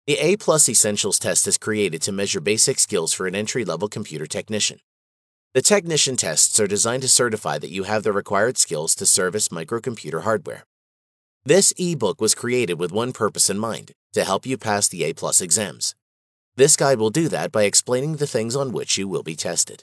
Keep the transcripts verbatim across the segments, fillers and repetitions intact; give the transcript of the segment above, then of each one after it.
The A Plus Essentials test is created to measure basic skills for an entry-level computer technician. The technician tests are designed to certify that you have the required skills to service microcomputer hardware. This ebook was created with one purpose in mind, to help you pass the A Plus exams. This guide will do that by explaining the things on which you will be tested.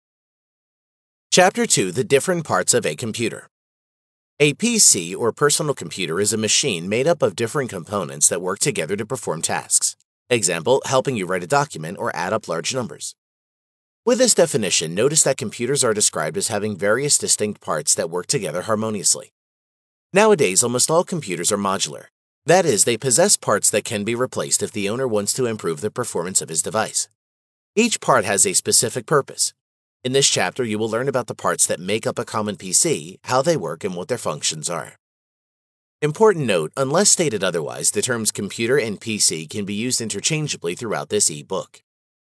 Chapter two. The different parts of a computer. A P C or personal computer is a machine made up of different components that work together to perform tasks. Example, helping you write a document or add up large numbers. With this definition, notice that computers are described as having various distinct parts that work together harmoniously. Nowadays, almost all computers are modular. That is, they possess parts that can be replaced if the owner wants to improve the performance of his device. Each part has a specific purpose. In this chapter, you will learn about the parts that make up a common P C, how they work, and what their functions are. Important note, unless stated otherwise, the terms computer and P C can be used interchangeably throughout this e-book.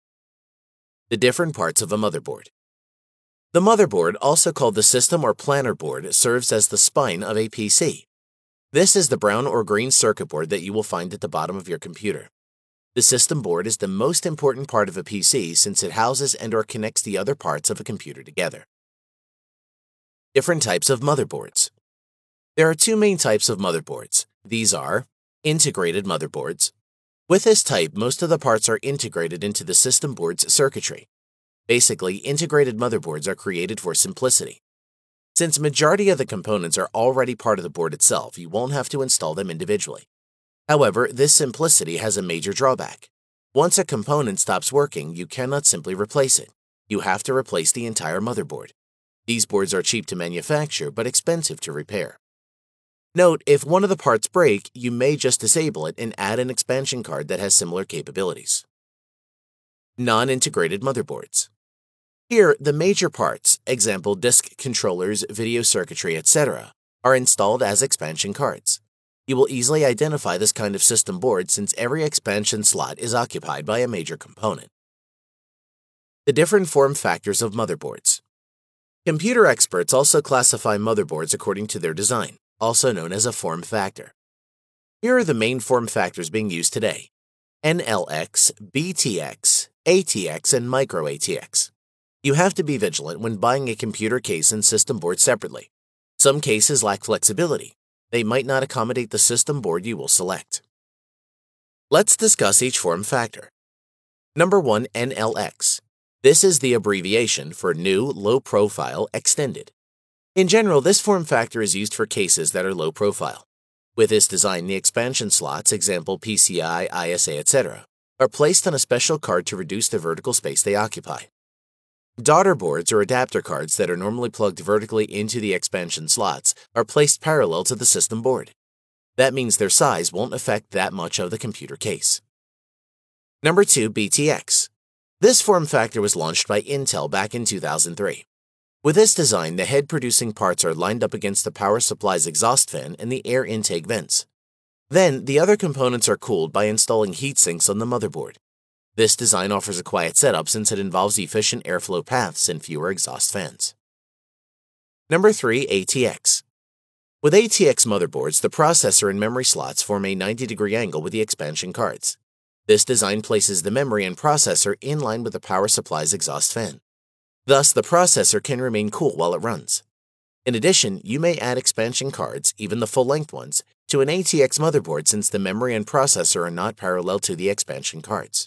The different parts of a motherboard. The motherboard, also called the system or planner board, serves as the spine of a P C. This is the brown or green circuit board that you will find at the bottom of your computer. The system board is the most important part of a P C since it houses and or connects the other parts of a computer together. Different types of motherboards. There are two main types of motherboards. These are integrated motherboards. With this type, most of the parts are integrated into the system board's circuitry. Basically, integrated motherboards are created for simplicity. Since majority of the components are already part of the board itself, you won't have to install them individually. However, this simplicity has a major drawback. Once a component stops working, you cannot simply replace it. You have to replace the entire motherboard. These boards are cheap to manufacture but expensive to repair. Note, if one of the parts break, you may just disable it and add an expansion card that has similar capabilities. Non-integrated motherboards. Here, the major parts, example disk controllers, video circuitry, et cetera, are installed as expansion cards. You will easily identify this kind of system board since every expansion slot is occupied by a major component. The different form factors of motherboards. Computer experts also classify motherboards according to their design, also known as a form factor. Here are the main form factors being used today: N L X, B T X, A T X, and Micro A T X. You have to be vigilant when buying a computer case and system board separately. Some cases lack flexibility. They might not accommodate the system board you will select. Let's discuss each form factor. Number one, N L X. This is the abbreviation for New Low Profile Extended. In general, this form factor is used for cases that are low profile. With this design, the expansion slots, example P C I, I S A, et cetera, are placed on a special card to reduce the vertical space they occupy. Daughter boards or adapter cards that are normally plugged vertically into the expansion slots are placed parallel to the system board. That means their size won't affect that much of the computer case. Number two, B T X. This form factor was launched by Intel back in two thousand three. With this design, the head-producing parts are lined up against the power supply's exhaust fan and the air intake vents. Then, the other components are cooled by installing heat sinks on the motherboard. This design offers a quiet setup since it involves efficient airflow paths and fewer exhaust fans. Number three, A T X. With A T X motherboards, the processor and memory slots form a ninety degree angle with the expansion cards. This design places the memory and processor in line with the power supply's exhaust fan. Thus, the processor can remain cool while it runs. In addition, you may add expansion cards, even the full-length ones, to an A T X motherboard since the memory and processor are not parallel to the expansion cards.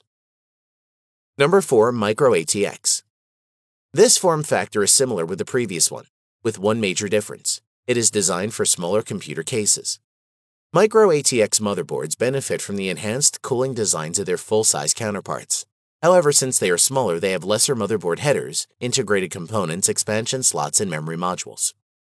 Number four, Micro A T X. This form factor is similar with the previous one, with one major difference. It is designed for smaller computer cases. Micro A T X motherboards benefit from the enhanced cooling designs of their full-size counterparts. However, since they are smaller, they have lesser motherboard headers, integrated components, expansion slots, and memory modules.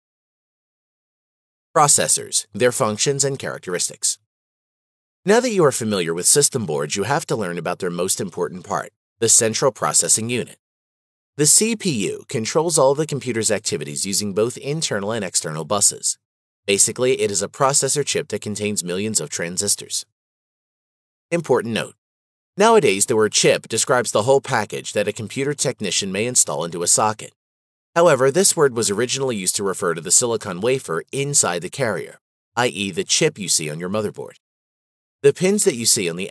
Processors, their functions and characteristics. Now that you are familiar with system boards, you have to learn about their most important part, the central processing unit. The C P U controls all the computer's activities using both internal and external buses. Basically, it is a processor chip that contains millions of transistors. Important note: nowadays, the word chip describes the whole package that a computer technician may install into a socket. However, this word was originally used to refer to the silicon wafer inside the carrier, that is the chip you see on your motherboard. The pins that you see on the